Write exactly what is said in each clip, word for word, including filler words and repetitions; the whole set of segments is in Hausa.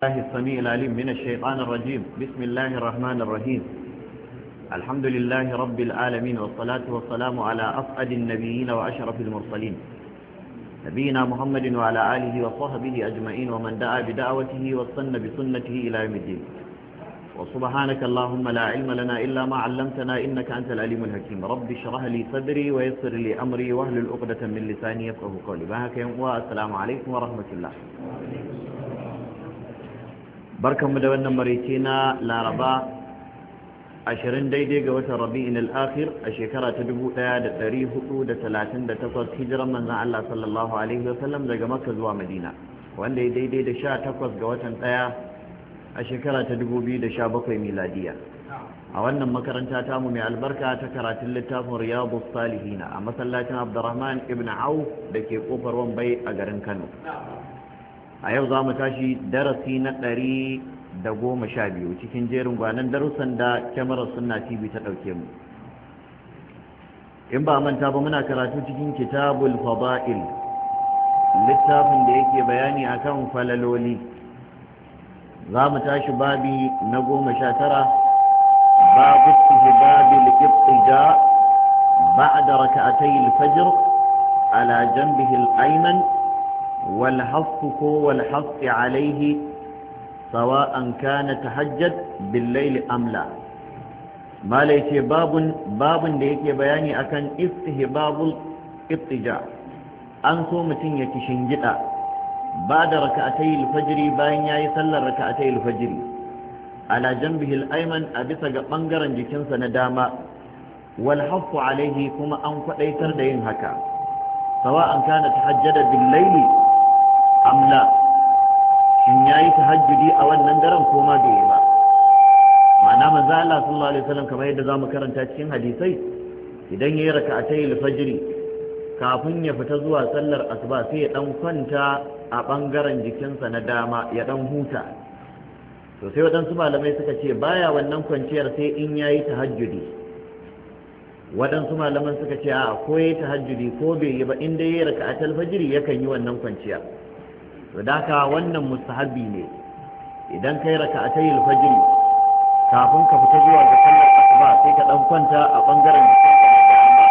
الله السميع العليم من الشيطان الرجيم بسم الله الرحمن الرحيم الحمد لله رب العالمين والصلاة والسلام على أفقد النبيين وأشرف المرسلين نبينا محمد وعلى آله وصحبه أجمعين ومن دعا بدعوته واستنى بسنته إلى يوم الدين وسبحانك اللهم لا علم لنا إلا ما علمتنا إنك أنت العليم الحكيم رب اشرح لي صدري ويسر لي أمري واحلل عقدة من لساني يفقهوا قولي بهاك والسلام عليكم ورحمة الله barkanmu da wannan maraice na laraba ashirin daidai ga watan rabi'in al-akhir a shekara ta dubu ɗaya da ɗari hudu da talatin da takwas hijiran manzon Allah sallallahu alaihi wasallam daga makka zuwa madina wanda ya daidai da sha takwas ga watan ɗaya a shekara ta dubu biyu da sha bakwai miladiya a wannan makaranta tamu mai albarka ta karatun littafin riyadus salihina a masallacin abdurrahman ibn auf da ke kofar wambai a garin kano a yau za mu tashi darasi na ɗari da goma sha biyu cikin jerin gwanon darussan da kyamarar sunna tv ta ɗauke mu in ba manta ba muna karatu cikin kitabul fada'il littafin da yake bayani akan falaloli za mu tashi babi na goma sha tara babu istihbabil iftija ba'da rak'atay al-fajr ala janbihi al-ayman والحث والحث عليه سواء كان تهجد بالليل أم لا ما ليس باب باب da yake bayani akan istihbabul ittija an so mutun ya kishingida bada rak'atay al-fajr bayan yayi sallar rak'atay al-fajr ala janbihi al-ayman a bisa ga bangaren jikinsa na dama wal hafu alaihi kuma an kwadaitar da yin haka sawa'an kana tahajjada bil-layli amla shin yayi tahajjudi a wannan daren ko ma bai ba ma'ana manzo Allah sallallahu alaihi wasallam kamar yadda zamu karanta cikin hadisai idan yayi rak'atay al-fajr kafin ya fita zuwa sallar asuba sai ya dan kwanta a bangaren jikinsa na dama ya dan huta to sai wadansu malamai suka ce baya wannan kwanciyar sai in yayi tahajjudi wadansu malaman suka ce a ko yayi tahajjudi ko bai yi ba in dai yayi rak'atul fajr yakan yi wannan kwanciya wadaka wannan mustahabi ne idan kai raka'atay al-fajr kafin ka fita zuwa ga sallar asuba sai ka dan kwanta a bangaren jikinka na dama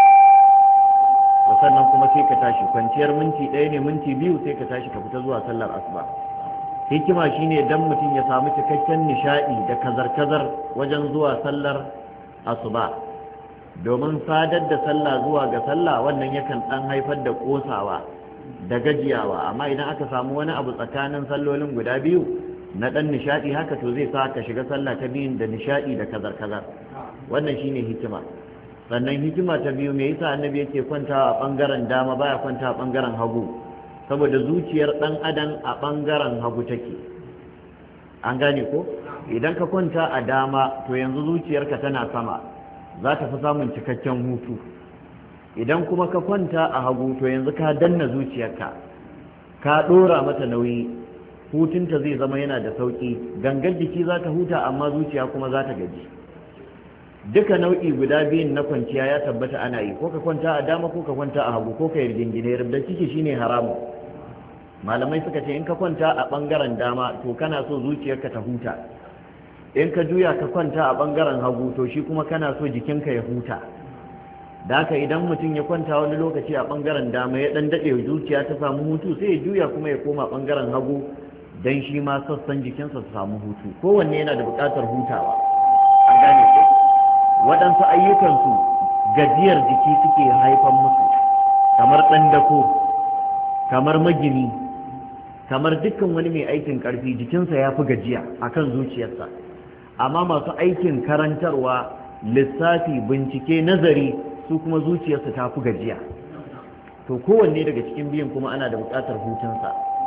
to sannan kuma sai ka tashi kwanciyar minti ɗaya ne minti biyu sai ka tashi ka fita zuwa sallar asuba hikima shine dan mutum ya samu cikakken nishadi da kazar-kazar wajen zuwa sallar asuba domin sadar da sallah zuwa ga sallah wannan yakan dan haifar da kosawa da gajiyawa amma idan aka samu wani abu tsakanin sallolin guda biyu na dan nishadi haka to zai sa ka shiga sallah ta biyun da nishadi da kazar kazar wannan shine hikima sannan hikima ta biyu me yasa annabi yake kwanta a bangaren dama baya kwanta a bangaren hagu saboda zuciyar dan adam a bangaren hagu take an gane ko idan ka kwanta a dama to yanzu zuciyarka tana sama za ta fi samun cikakken hutu idan kuma ka kwanta a hagu to yanzu ka danna zuciyarka ka dora mata nauyi hutunta zai zama yana da sauki gangar jiki za ta huta amma zuciya kuma za ta gaji duka nau'i guda biyun na kwanciya ya tabbata ana yi ko ka kwanta a dama ko ka kwanta a hagu ko ka yarjingine rubda ciki shine haramu malamai suka ce in ka kwanta a bangaren dama to kana so zuciyarka ta huta in ka juya ka kwanta a bangaren hagu to shi kuma kana so jikinka ya huta da haka idan mutum ya kwanta wani lokaci a bangaren dama ya dan dade zuciya ta samu hutu sai ya juya kuma ya koma bangaren hagu dan shi ma sassan jikinsa su samu hutu kowanne yana da buƙatar hutawa an gane ko waɗansu ayyukansu gajiyar jiki suke haifan musu kamar ɗan dako kamar magini kamar dukkan wani mai aikin ƙarfi jikinsa ya fi gajiya akan zuciyarsa amma masu aikin karantarwa lissafi bincike nazari su kuma zuciyarsa ta fi gajiya to kowanne daga cikin biyan kuma ana da buƙatar hutunsa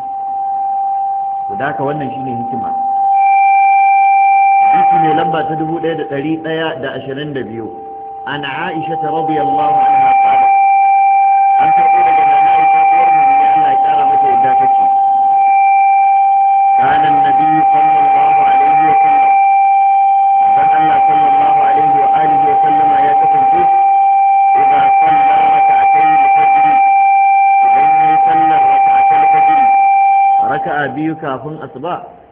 to da haka wannan shine hikima hadisi ne lamba ta dubu ɗaya da ɗari ɗaya da ashirin da biyu an Aisha ta radiyallahu anha qalat an karɓo daga nana Aisha uwar mu ne Allah ya ƙara mata yadda take kana annabi sallallahu alaihi wa sallam dan Allah sallallahu alaihi wa alihi wa sallama ya kasance إذا صلى ركعتي الفجر إذا صلى ركعتي الفجر ركع بيو كافن أصبع